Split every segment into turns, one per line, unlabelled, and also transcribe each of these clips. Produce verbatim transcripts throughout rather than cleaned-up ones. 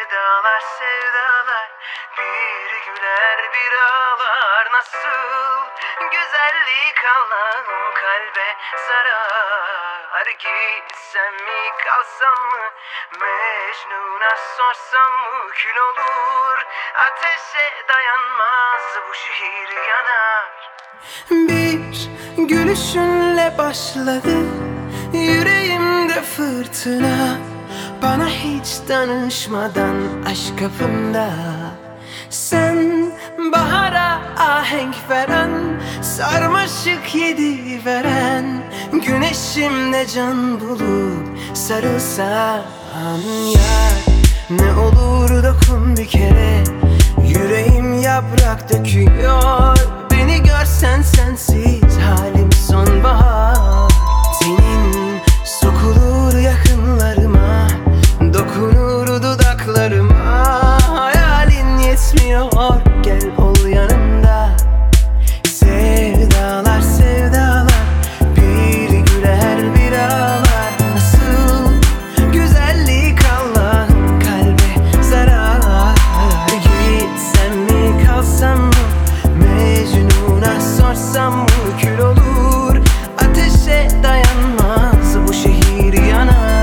Sevdalar sevdalar, bir güler bir ağlar. Nasıl güzellik Allah'ım kalbe zarar. Gitsem mi kalsam mı, Mecnun'a sorsam mı kül olur. Ateşe dayanmaz bu şehir yanar. Bir gülüşünle başladı yüreğimde fırtına. Bana hiç danışmadan aşk kapımda. Sen bahara ahenk veren, sarmaşık yedi veren, güneşimle can bulup sarılsan yar. Ne olur dokun bir kere, yüreğim yaprak döküyor. Beni görsen sensiz halim sonbahar. Senin sokulur yakınlarıma, dokunur dudaklarıma. Hayalin yetmiyor, gel ol yanımda. Sevdalar sevdalar, bir güler bir ağlar. Nasıl güzellik Allah'ın kalbe zarar. Gitsem mi kalsam mı, Mecnun'a sorsam mı kül olur. Ateşe dayanmaz bu şehir yanar.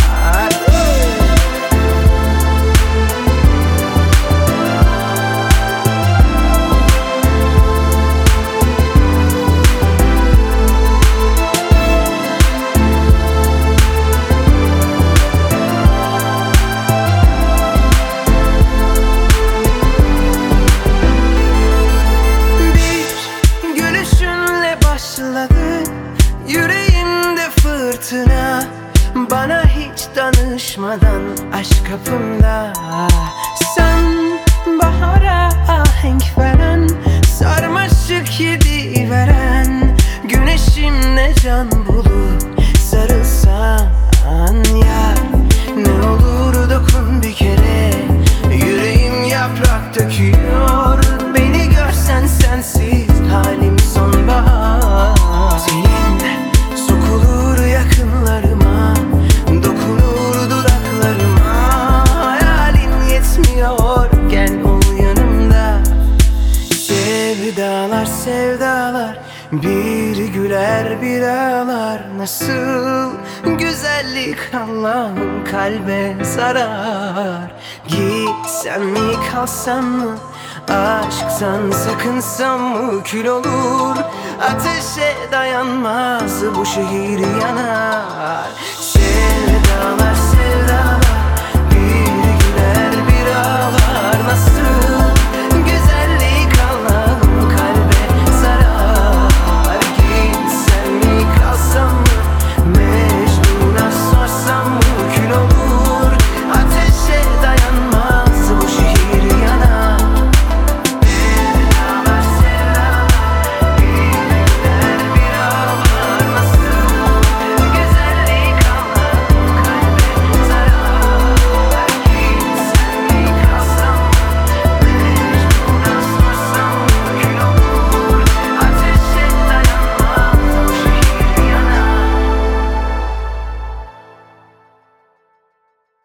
Yüreğimde fırtına, bana hiç danışmadan aşk kapımda. Sen bahara ahenk veren, sarmaşık yedi veren, güneşimle can bulup sarılsan yar. Ne olur dokun bir kere, yüreğim yaprak döküyor. Beni görsen sensiz halim sonbahar. Senin sokulur yakınlarıma, dokunur dudaklarıma. Hayalin yetmiyor, gel ol yanımda. Sevdalar sevdalar, bir güler bir ağlar. Nasıl güzellik Allah'ım kalbe zarar. Gitsem mi kalsam mı, aşktan sakınsam mı kül olur. Ateşe dayanmaz bu şehir yanar.